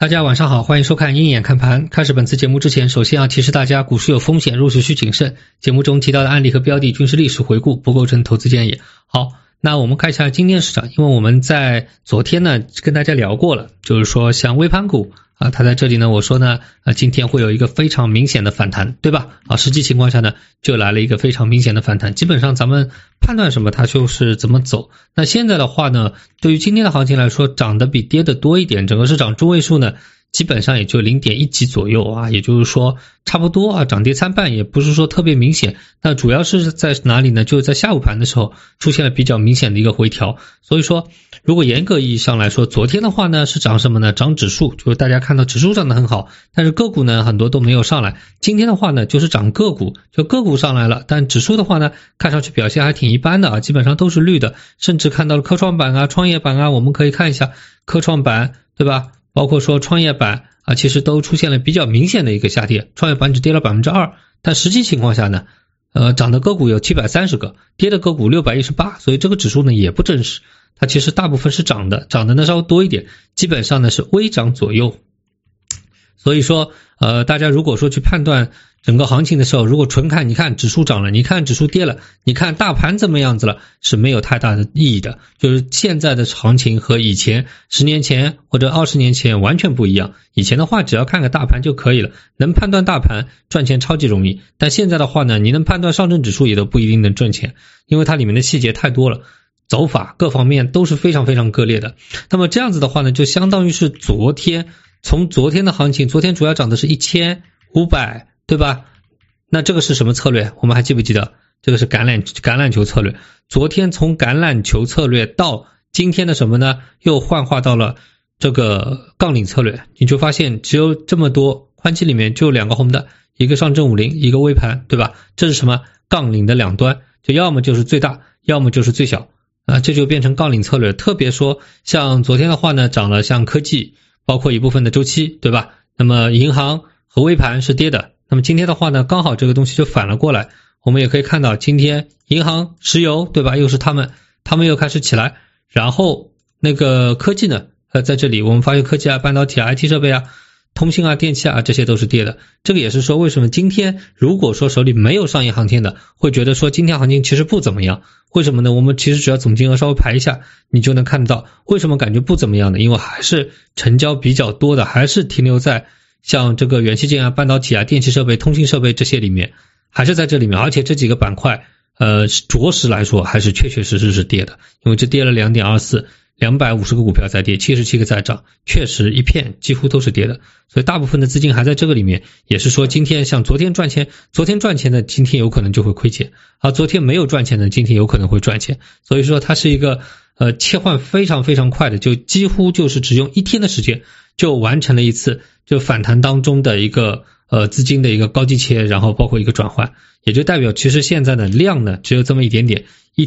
大家晚上好，欢迎收看鹰眼看盘。开始本次节目之前，首先要提示大家，股市有风险，入市需谨慎。节目中提到的案例和标的均是历史回顾，不构成投资建议。好，那我们看一下今天市场，因为我们在昨天呢跟大家聊过了，就是说像微盘股它在这里呢，我说呢今天会有一个非常明显的反弹，对吧？实际情况下呢就来了一个非常明显的反弹，基本上咱们判断什么它就是怎么走。那现在的话呢，对于今天的行情来说，涨的比跌的多一点，整个市场中位数呢基本上也就 0.1 几左右也就是说差不多涨跌参半，也不是说特别明显。那主要是在哪里呢？就是在下午盘的时候出现了比较明显的一个回调。所以说如果严格意义上来说，昨天的话呢是涨什么呢？涨指数，就是大家看到指数涨得很好，但是个股呢很多都没有上来。今天的话呢就是涨个股，就个股上来了，但指数的话呢看上去表现还挺一般的基本上都是绿的，甚至看到了科创板创业板我们可以看一下科创板，对吧？包括说创业板其实都出现了比较明显的一个下跌，创业板只跌了 2%， 但实际情况下呢涨的个股有730个，跌的个股618，所以这个指数呢也不真实，它其实大部分是涨的呢稍微多一点，基本上呢是微涨左右。所以说大家如果说去判断整个行情的时候，如果纯看你看指数涨了，你看指数跌了，你看大盘怎么样子了，是没有太大的意义的。就是现在的行情和以前10年前或者20年前完全不一样。以前的话只要看个大盘就可以了，能判断大盘赚钱超级容易，但现在的话呢，你能判断上证指数也都不一定能赚钱，因为它里面的细节太多了，走法各方面都是非常非常割裂的。那么这样子的话呢，就相当于是从昨天的行情，昨天主要涨的是1500，对吧？那这个是什么策略？我们还记不记得？这个是橄榄球策略。昨天从橄榄球策略到今天的什么呢？又幻化到了这个杠铃策略。你就发现只有这么多，宽期里面就有2个红的，一个上证50，一个微盘，对吧？这是什么？杠铃的两端，就要么就是最大，要么就是最小这就变成杠铃策略。特别说像昨天的话呢，涨了像科技，包括一部分的周期，对吧？那么银行和微盘是跌的。那么今天的话呢，刚好这个东西就反了过来，我们也可以看到今天银行、石油，对吧？又是他们又开始起来，然后那个科技呢在这里我们发现科技半导体IT 设备通信电器这些都是跌的。这个也是说为什么今天如果说手里没有上一航天的，会觉得说今天行情其实不怎么样。为什么呢？我们其实只要总金额稍微排一下，你就能看到为什么感觉不怎么样呢？因为还是成交比较多的，还是停留在像这个元器件半导体电气设备、通信设备这些里面，还是在这里面。而且这几个板块着实来说还是确实是跌的，因为这跌了 2.24， 250个股票在跌，77个在涨，确实一片几乎都是跌的。所以大部分的资金还在这个里面，也是说今天像昨天赚钱的今天有可能就会亏钱，昨天没有赚钱的今天有可能会赚钱。所以说它是一个切换非常非常快的，就几乎就是只用1天的时间就完成了一次就反弹当中的一个资金的一个高低切，然后包括一个转换，也就代表其实现在的量呢只有这么一点点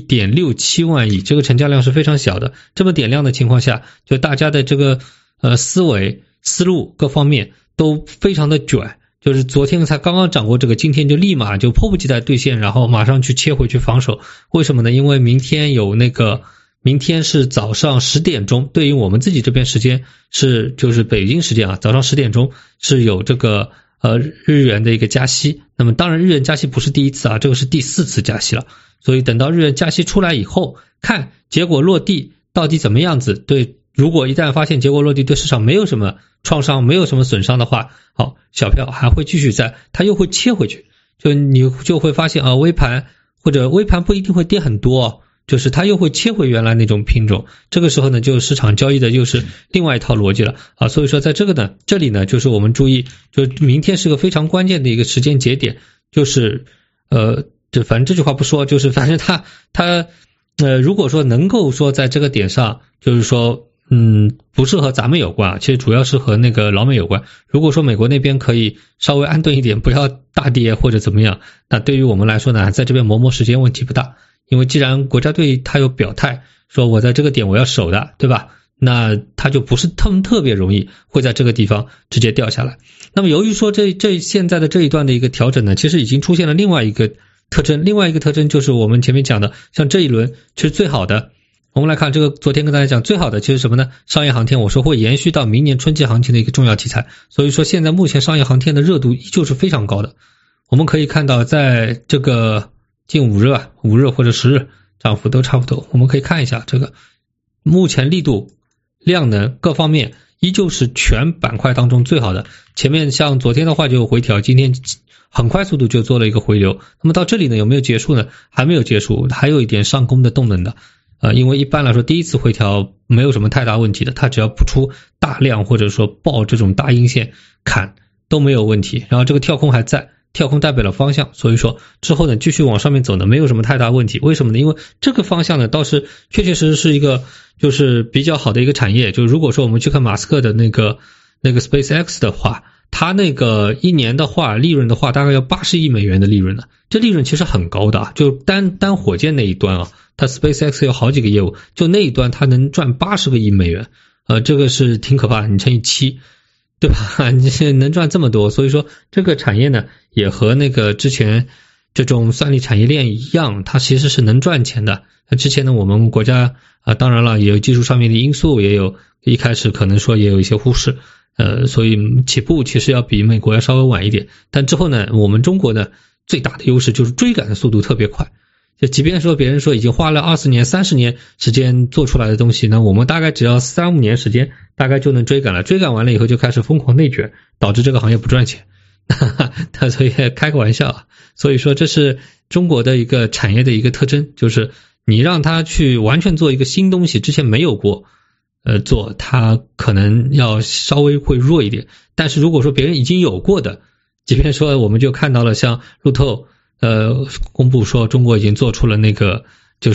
，1.67万亿，这个成交量是非常小的。这么点量的情况下，就大家的这个思维思路各方面都非常的卷，就是昨天才刚刚涨过这个，今天就立马就迫不及待兑现，然后马上去切回去防守。为什么呢？因为明天是早上10点钟，对于我们自己这边时间就是北京时间早上10点钟是有这个日元的一个加息。那么当然日元加息不是第一次这个是第4次加息了。所以等到日元加息出来以后，看结果落地到底怎么样子。对，如果一旦发现结果落地对市场没有什么创伤，没有什么损伤的话，好，小票还会继续它又会切回去。就你就会发现微盘或者微盘不一定会跌很多就是它又会切回原来那种品种。这个时候呢，就市场交易的又是另外一套逻辑了所以说在这里呢，就是我们注意，就明天是个非常关键的一个时间节点，就是反正这句话不说，就是反正它如果说能够说在这个点上，就是说不是和咱们有关其实主要是和那个老美有关。如果说美国那边可以稍微安顿一点，不要大跌或者怎么样，那对于我们来说呢，在这边磨时间问题不大。因为既然国家队他有表态说我在这个点我要守的，对吧？那他就不是特别容易会在这个地方直接掉下来。那么由于说这现在的这一段的一个调整呢，其实已经出现了另外一个特征就是我们前面讲的，像这一轮其实最好的我们来看这个，昨天跟大家讲最好的其实什么呢？商业航天，我说会延续到明年春季行情的一个重要题材，所以说现在目前商业航天的热度依旧是非常高的。我们可以看到在这个近5日或者10日涨幅都差不多，我们可以看一下这个目前力度、量能各方面依旧是全板块当中最好的。前面像昨天的话就有回调，今天很快速度就做了一个回流。那么到这里呢有没有结束呢？还没有结束，还有一点上攻的动能的。因为一般来说第一次回调没有什么太大问题的，它只要不出大量或者说爆这种大阴线砍都没有问题。然后这个跳空还在，跳空代表了方向，所以说之后呢继续往上面走呢没有什么太大问题。为什么呢？因为这个方向呢倒是确确实实是一个就是比较好的一个产业。就如果说我们去看马斯克的那个 SpaceX 的话，他那个一年的话利润的话大概要80亿美元的利润呢，这利润其实很高的啊。就单火箭那一端啊，它 SpaceX 有好几个业务，就那一端它能赚80个亿美元，这个是挺可怕的，你乘以7，对吧？你能赚这么多，所以说这个产业呢也和那个之前这种算力产业链一样，它其实是能赚钱的。那之前呢我们国家当然了也有技术上面的因素，也有一开始可能说也有一些忽视，所以起步其实要比美国要稍微晚一点。但之后呢我们中国呢最大的优势就是追赶的速度特别快。就即便说别人说已经花了20年30年时间做出来的东西呢，我们大概只要3-5年时间大概就能追赶了。追赶完了以后就开始疯狂内卷，导致这个行业不赚钱。所以开个玩笑啊。所以说这是中国的一个产业的一个特征，就是你让他去完全做一个新东西，之前没有过做，他可能要稍微会弱一点。但是如果说别人已经有过的，即便说我们就看到了像路透公布说中国已经做出了那个就是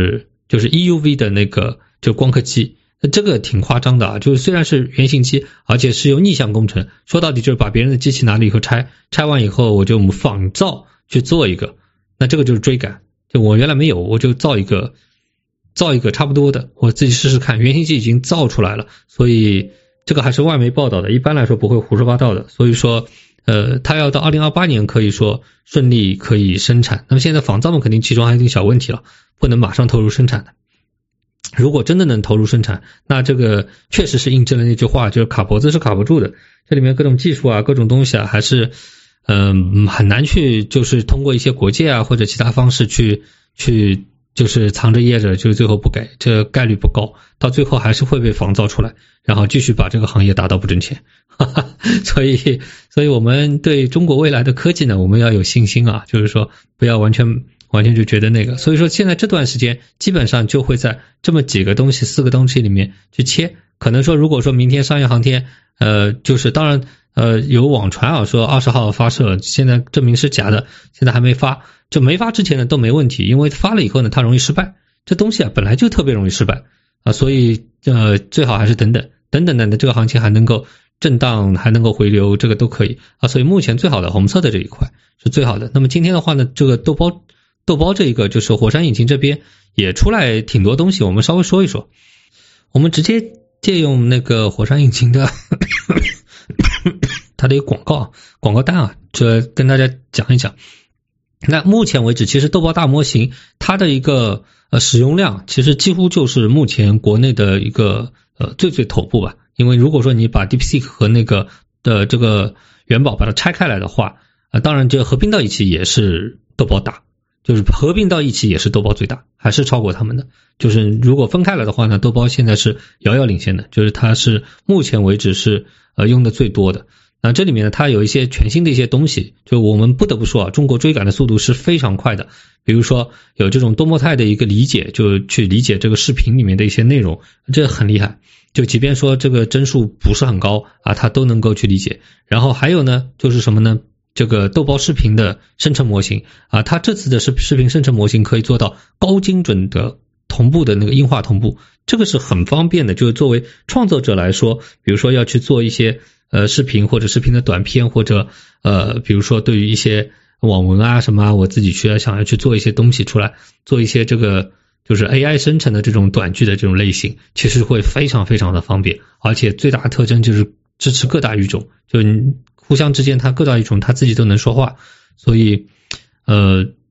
EUV 的那个就光刻机，这个挺夸张的啊。就是虽然是原型机，而且是用逆向工程，说到底就是把别人的机器拿了以后拆完以后我就仿造去做一个，那这个就是追赶。就我原来没有，我就造一个差不多的，我自己试试看。原型机已经造出来了，所以这个还是外媒报道的，一般来说不会胡说八道的。所以说它要到2028年可以说顺利可以生产。那么现在仿造嘛肯定其中还有一点小问题了，不能马上投入生产的。如果真的能投入生产，那这个确实是印证了那句话，就是卡脖子是卡不住的。这里面各种技术啊各种东西啊还是很难去就是通过一些国界啊或者其他方式去就是藏着掖着，就是最后不给，这概率不高，到最后还是会被仿造出来，然后继续把这个行业打到不挣钱。所以我们对中国未来的科技呢我们要有信心啊，就是说不要完全就觉得那个。所以说现在这段时间基本上就会在这么几个东西4个东西里面去切。可能说如果说明天商业航天就是当然有网传啊说20号发射，现在证明是假的，现在还没发。就没发之前呢都没问题，因为发了以后呢它容易失败，这东西啊本来就特别容易失败啊，所以最好还是等等这个行情还能够震荡，还能够回流，这个都可以啊。所以目前最好的红色的这一块是最好的。那么今天的话呢，这个豆包这一个就是火山引擎这边也出来挺多东西，我们稍微说一说。我们直接借用那个火山引擎的它的一个广告单啊，这跟大家讲一讲。那目前为止其实豆包大模型它的一个使用量其实几乎就是目前国内的一个最头部吧。因为如果说你把 DeepSeek 和那个的这个元宝把它拆开来的话当然这合并到一起也是豆包大，就是合并到一起也是豆包最大，还是超过他们的。就是如果分开来的话呢，豆包现在是遥遥领先的，就是它是目前为止是用的最多的。那这里面呢它有一些全新的一些东西，就我们不得不说啊，中国追赶的速度是非常快的。比如说有这种多模态的一个理解，就去理解这个视频里面的一些内容，这很厉害，就即便说这个帧数不是很高啊，它都能够去理解。然后还有呢就是什么呢，这个豆包视频的生成模型啊，它这次的视频生成模型可以做到高精准的同步的那个映画同步，这个是很方便的。就是作为创作者来说，比如说要去做一些视频或者视频的短片，或者比如说对于一些网文啊什么，我自己想要去做一些东西出来，做一些这个就是 AI 生成的这种短剧的这种类型，其实会非常非常的方便。而且最大的特征就是支持各大语种，就互相之间它各大语种它自己都能说话，所以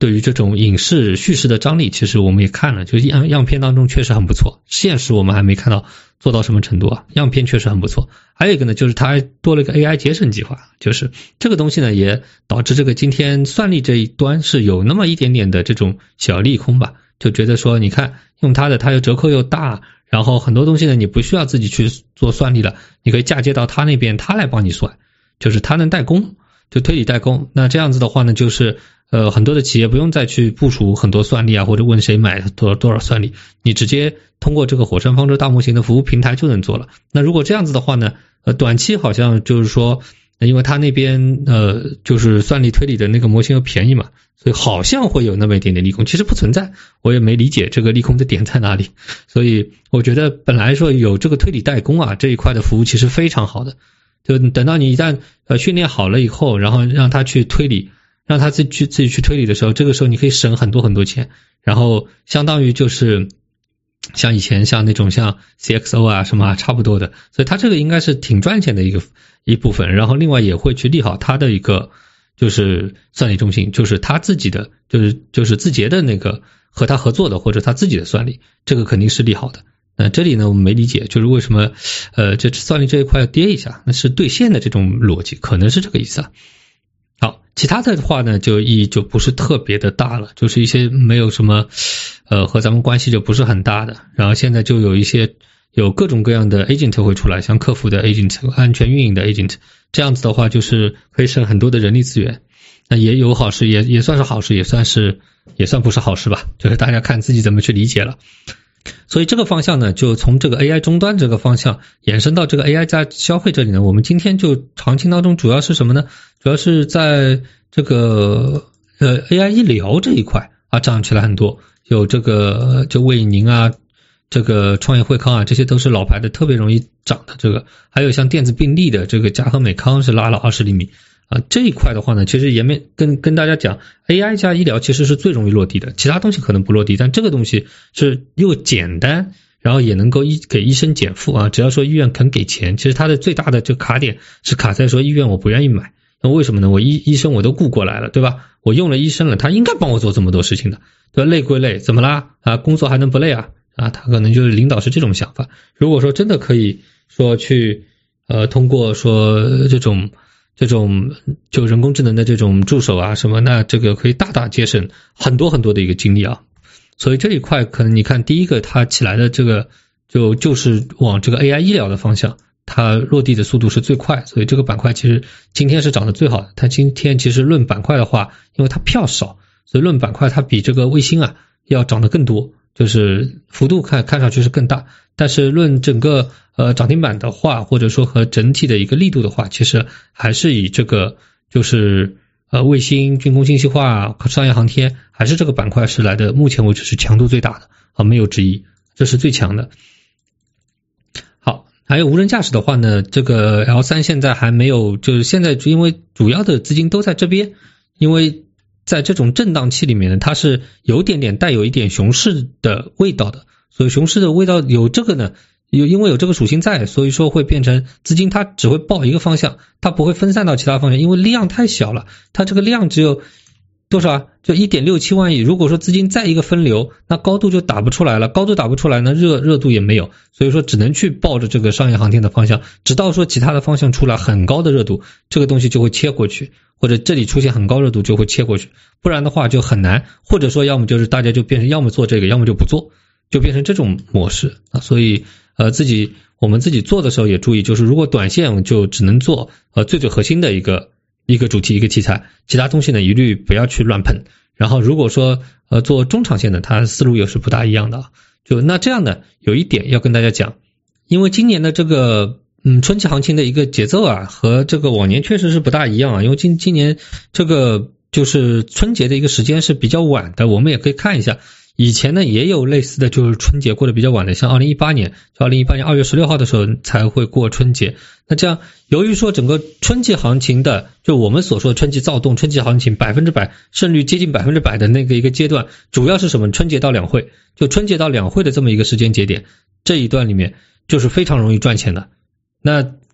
对于这种影视叙事的张力，其实我们也看了，就样片当中确实很不错，现实我们还没看到做到什么程度啊，样片确实很不错。还有一个呢，就是它还多了一个 AI 节省计划，就是这个东西呢也导致这个今天算力这一端是有那么一点点的这种小利空吧，就觉得说你看用它的它又折扣又大，然后很多东西呢你不需要自己去做算力了，你可以嫁接到他那边，他来帮你算，就是他能代工，就推理代工。那这样子的话呢，就是很多的企业不用再去部署很多算力啊，或者问谁买多少算力，你直接通过这个火山方舟大模型的服务平台就能做了。那如果这样子的话呢，短期好像就是说，因为他那边就是算力推理的那个模型又便宜嘛，所以好像会有那么一点点利空，其实不存在，我也没理解这个利空的点在哪里。所以我觉得本来说有这个推理代工啊这一块的服务其实非常好的，就等到你一旦训练好了以后，然后让他去推理，让他自己去推理的时候，这个时候你可以省很多很多钱，然后相当于就是像以前像那种像 CXO 啊什么啊差不多的，所以他这个应该是挺赚钱的一部分，然后另外也会去利好他的一个就是算力中心，就是他自己的就是字节的那个和他合作的或者他自己的算力，这个肯定是利好的。那这里呢我们没理解，就是为什么这算力这一块要跌一下，那是兑现的这种逻辑，可能是这个意思啊。好，其他的话呢就意义就不是特别的大了，就是一些没有什么和咱们关系就不是很大的，然后现在就有各种各样的 agent 会出来，像客服的 agent 安全运营的 agent， 这样子的话就是可以省很多的人力资源，那也有好事，也算是好事，也算不是好事吧，就是大家看自己怎么去理解了。所以这个方向呢，就从这个 AI 终端这个方向延伸到这个 AI 加消费这里呢，我们今天就行情当中主要是什么呢？主要是在这个AI 医疗这一块啊涨起来很多，有这个就卫宁啊，这个创业惠康啊，这些都是老牌的特别容易涨的，这个还有像电子病历的这个嘉禾美康是拉了20厘米啊，这一块的话呢，其实也没跟大家讲 AI 加医疗其实是最容易落地的，其他东西可能不落地，但这个东西是又简单，然后也能够给医生减负啊，只要说医院肯给钱，其实它的最大的这个卡点是卡在说医院我不愿意买，那为什么呢？我医生我都雇过来了，对吧？我用了医生了，他应该帮我做这么多事情的，对吧？累归累，怎么啦？啊，工作还能不累啊？啊，他可能就是领导是这种想法。如果说真的可以说去通过说这种就人工智能的这种助手啊什么，那这个可以大大节省很多很多的一个精力啊。所以这一块可能你看第一个它起来的这个就是往这个 AI 医疗的方向，它落地的速度是最快，所以这个板块其实今天是涨得最好的。它今天其实论板块的话，因为它票少，所以论板块它比这个卫星啊要涨得更多，就是幅度看上去是更大，但是论整个涨停板的话，或者说和整体的一个力度的话，其实还是以这个就是卫星、军工信息化、商业航天，还是这个板块是来的目前为止是强度最大的啊，没有之一，这是最强的。好，还有无人驾驶的话呢，这个 L3 现在还没有，就是现在因为主要的资金都在这边，因为在这种震荡期里面呢，它是有点带有一点熊市的味道的，所以熊市的味道有这个呢，因为有这个属性在，所以说会变成资金它只会报一个方向，它不会分散到其他方向，因为量太小了，它这个量只有多少啊？就 1.67 万亿，如果说资金再一个分流，那高度就打不出来了，高度打不出来呢，热度也没有，所以说只能去抱着这个商业航天的方向，直到说其他的方向出来很高的热度，这个东西就会切过去，或者这里出现很高热度就会切过去，不然的话就很难，或者说要么就是大家就变成要么做这个，要么就不做，就变成这种模式啊。所以我们自己做的时候也注意，就是如果短线就只能做最核心的一个主题一个题材，其他东西呢一律不要去乱碰。然后如果说做中长线的，它思路又是不大一样的。就那这样呢，有一点要跟大家讲，因为今年的这个春季行情的一个节奏啊，和这个往年确实是不大一样啊，因为今年这个就是春节的一个时间是比较晚的，我们也可以看一下。以前呢也有类似的，就是春节过得比较晚的，像2018年2月16号的时候才会过春节。那这样由于说整个春季行情的，就我们所说的春季躁动，春季行情100%胜率接近100%的那个一个阶段，主要是什么？春节到两会，就春节到两会的这么一个时间节点，这一段里面就是非常容易赚钱的。那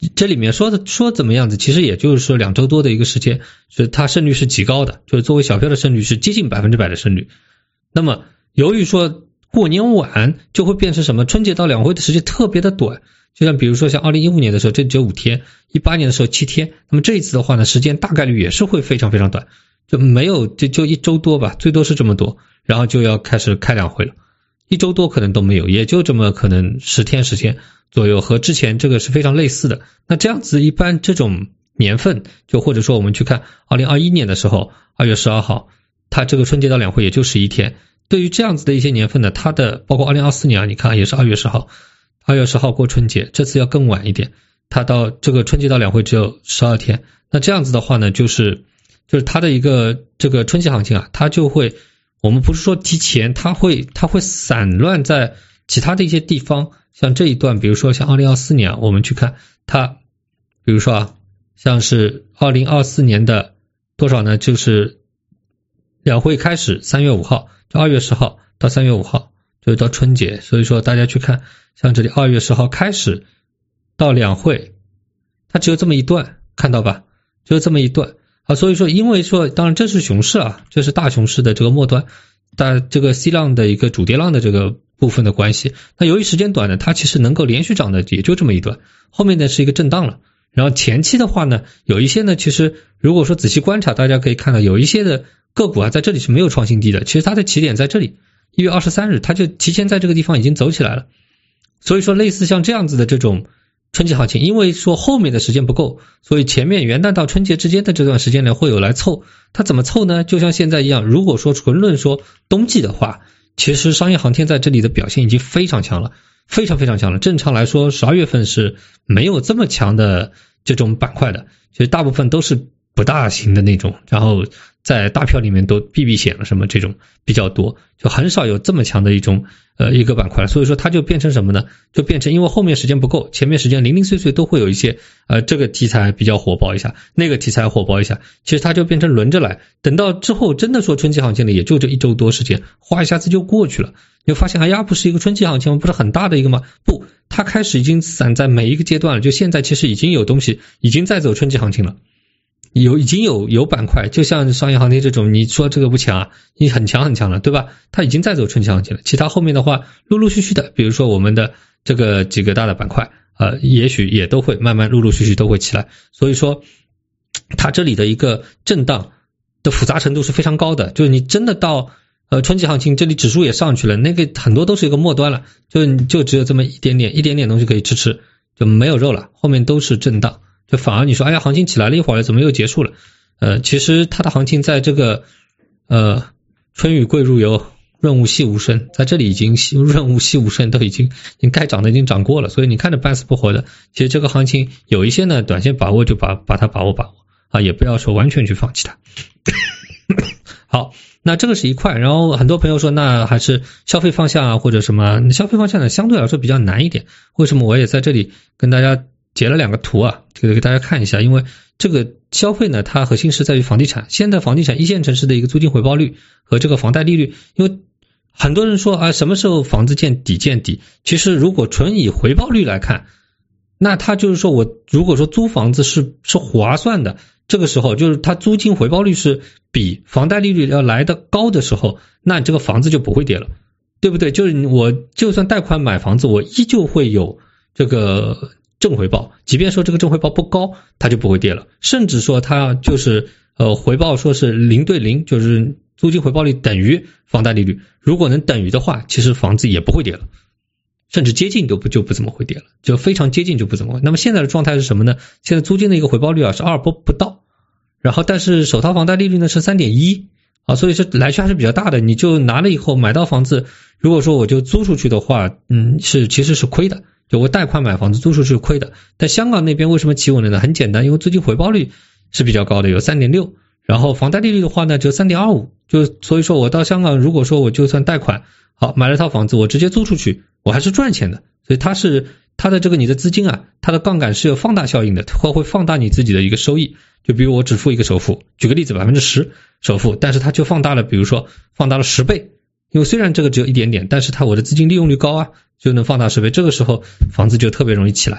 这里面说怎么样子，其实也就是说2周多的一个时间，是它胜率是极高的，就是作为小票的胜率是接近100%的胜率。那么由于说过年晚就会变成什么，春节到两会的时间特别的短，就像比如说像2015年的时候这只有5天，18年的时候7天，那么这一次的话呢，时间大概率也是会非常非常短，就没有就1周多吧，最多是这么多，然后就要开始开两会了，1周多可能都没有，也就这么可能10天左右，和之前这个是非常类似的。那这样子一般这种年份，就或者说我们去看2021年的时候2月12号，它这个春节到两会也就11天，对于这样子的一些年份呢，它的包括2024年啊，你看也是2月10号过春节，这次要更晚一点，它到这个春节到两会只有12天。那这样子的话呢，就是它的一个这个春节行情啊，它就会，我们不是说提前，它会散乱在其他的一些地方。像这一段，比如说像2024年啊，我们去看它，比如说啊，像是2024年的多少呢？就是两会开始3月5号，就2月10号到3月5号，就是到春节。所以说大家去看，像这里2月10号开始到两会，它只有这么一段，看到吧？只有这么一段啊。所以说，因为说，当然这是熊市啊，这是大熊市的这个末端，这个 C 浪的一个主跌浪的这个部分的关系。那由于时间短呢，它其实能够连续涨的也就这么一段，后面呢是一个震荡了。然后前期的话呢，有一些呢，其实如果说仔细观察，大家可以看到有一些的个股啊，在这里是没有创新低的，其实它的起点在这里，1月23日它就提前在这个地方已经走起来了。所以说类似像这样子的这种春节行情，因为说后面的时间不够，所以前面元旦到春节之间的这段时间呢会有来凑。它怎么凑呢？就像现在一样，如果说纯论说冬季的话，其实商业航天在这里的表现已经非常强了，非常非常强了。正常来说12月份是没有这么强的这种板块的，其实大部分都是不大型的那种，然后在大票里面都避避险了什么这种比较多，就很少有这么强的一个板块。所以说它就变成什么呢？就变成因为后面时间不够，前面时间零零碎碎都会有一些这个题材比较火爆一下，那个题材火爆一下，其实它就变成轮着来。等到之后真的说春季行情了，也就这1周多时间，哗一下子就过去了。你就发现哎呀，不是一个春季行情，不是很大的一个吗？不，它开始已经散在每一个阶段了，就现在其实已经有东西已经在走春季行情了。已经有板块，就像商业航天这种，你说这个不强啊，你很强很强了，对吧？它已经在走春季行情了。其他后面的话，陆陆续续的，比如说我们的这个几个大的板块，也许也都会慢慢陆陆续续都会起来。所以说，它这里的一个震荡的复杂程度是非常高的。就是你真的到春季行情，这里指数也上去了，那个很多都是一个末端了，就只有这么一点点东西可以吃，就没有肉了，后面都是震荡。就反而你说哎呀，行情起来了一会儿了，怎么又结束了？其实它的行情在这个春雨贵如油，润物细无声，在这里已经润物细无声，都已经该涨的已经涨过了。所以你看着半死不活的，其实这个行情有一些呢，短线把握就把它把握啊，也不要说完全去放弃它。好，那这个是一块。然后很多朋友说那还是消费方向啊或者什么，消费方向呢相对来说比较难一点。为什么？我也在这里跟大家截了2个图啊，这个给大家看一下。因为这个消费呢，它核心是在于房地产。现在房地产一线城市的一个租金回报率和这个房贷利率，因为很多人说啊，什么时候房子见底？其实如果纯以回报率来看，那它就是说我如果说租房子是划算的，这个时候就是它租金回报率是比房贷利率要来的高的时候，那这个房子就不会跌了，对不对？就是我就算贷款买房子，我依旧会有这个正回报，即便说这个正回报不高，它就不会跌了。甚至说它就是回报说是0对0，就是租金回报率等于房贷利率，如果能等于的话，其实房子也不会跌了，甚至接近就不怎么会跌了，就非常接近就不怎么会。那么现在的状态是什么呢？现在租金的一个回报率啊是2%不到，然后但是首套房贷利率呢是 3.1 啊，所以说来去还是比较大的。你就拿了以后买到房子，如果说我就租出去的话，其实是亏的。就我贷款买房子租出去是亏的。但香港那边为什么企稳了呢？很简单，因为租金回报率是比较高的，有 3.6， 然后房贷利率的话呢只有 3.25， 就所以说我到香港，如果说我就算贷款好买了套房子，我直接租出去，我还是赚钱的。所以它的这个你的资金啊，它的杠杆是有放大效应的，它会放大你自己的一个收益。就比如我只付一个首付，举个例子 10% 首付，但是它就放大了，比如说放大了10倍。因为虽然这个只有一点点，但是我的资金利用率高啊，就能放大10倍，这个时候房子就特别容易起来。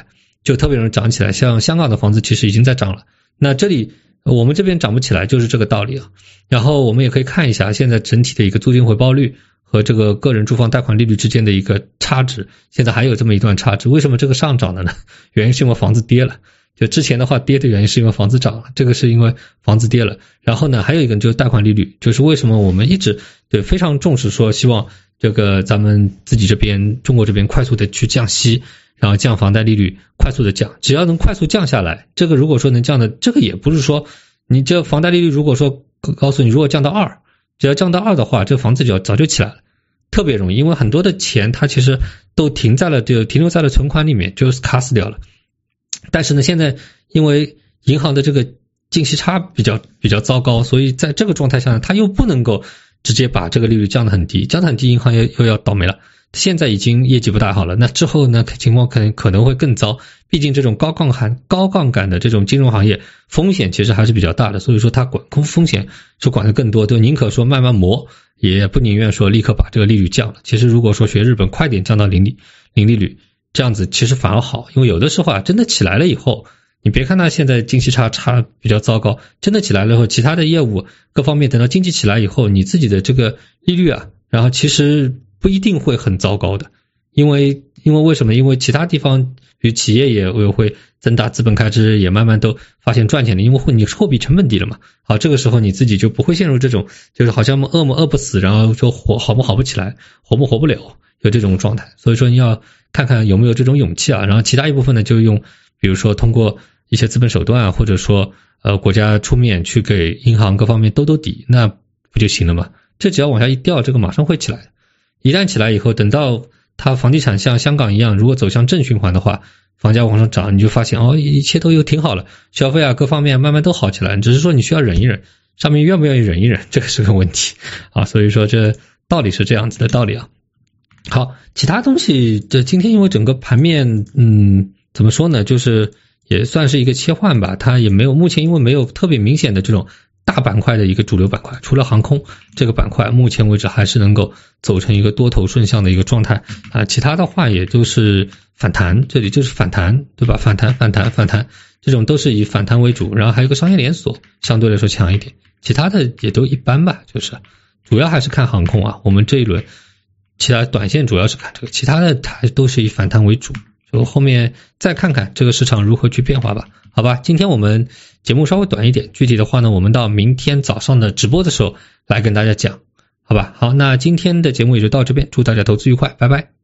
就特别容易涨起来，像香港的房子其实已经在涨了，那这里我们这边涨不起来就是这个道理啊。然后我们也可以看一下现在整体的一个租金回报率和这个个人住房贷款利率之间的一个差值，现在还有这么一段差值。为什么这个上涨了呢？原因是因为房子跌了，就之前的话跌的原因是因为房子涨了，这个是因为房子跌了。然后呢还有一个就是贷款利率，就是为什么我们一直非常重视说希望这个咱们自己这边中国这边快速的去降息，然后降房贷利率快速的降，只要能快速降下来，这个如果说能降的，这个也不是说你这房贷利率如果说告诉你如果降到2，只要降到2的话，这房子就早就起来了，特别容易。因为很多的钱它其实都停留在了存款里面，就是卡死掉了。但是呢现在因为银行的这个净息差比较糟糕，所以在这个状态下呢，它又不能够直接把这个利率降得很低，降得很低银行又要倒霉了。现在已经业绩不大好了，那之后呢情况可能会更糟，毕竟这种高杠杆的这种金融行业风险其实还是比较大的，所以说它管控风险是管得更多，就宁可说慢慢磨，也不宁愿说立刻把这个利率降了。其实如果说学日本快点降到零利率，这样子其实反而好。因为有的时候啊真的起来了以后，你别看它现在净息差比较糟糕，真的起来了以后，其他的业务各方面等到经济起来以后，你自己的这个利率啊，然后其实不一定会很糟糕的。因为为什么？因为其他地方比如企业也会增大资本开支，也慢慢都发现赚钱的，因为你货币成本低了嘛。好，这个时候你自己就不会陷入这种就是好像饿不死，然后就好不起来，活不了，有这种状态。所以说你要看看有没有这种勇气啊。然后其他一部分呢，就用比如说通过一些资本手段啊，或者说国家出面去给银行各方面兜底，那不就行了吗？这只要往下一掉，这个马上会起来的。一旦起来以后，等到它房地产像香港一样如果走向正循环的话，房价往上涨，你就发现一切都又挺好了，消费啊各方面慢慢都好起来，只是说你需要忍一忍，上面愿不愿意忍一忍，这个是个问题啊。所以说这道理是这样子的道理啊。好，其他东西这今天因为整个盘面怎么说呢，就是也算是一个切换吧，它也没有目前因为没有特别明显的这种大板块的一个主流板块，除了航空这个板块目前为止还是能够走成一个多头顺向的一个状态啊，其他的话也都是反弹，这里就是反弹对吧，反弹这种都是以反弹为主，然后还有个商业连锁相对来说强一点，其他的也都一般吧，就是主要还是看航空啊，我们这一轮其他短线主要是看这个，其他的还都是以反弹为主，就后面再看看这个市场如何去变化吧。好吧，今天我们节目稍微短一点，具体的话呢我们到明天早上的直播的时候来跟大家讲，好吧。好，那今天的节目也就到这边，祝大家投资愉快，拜拜。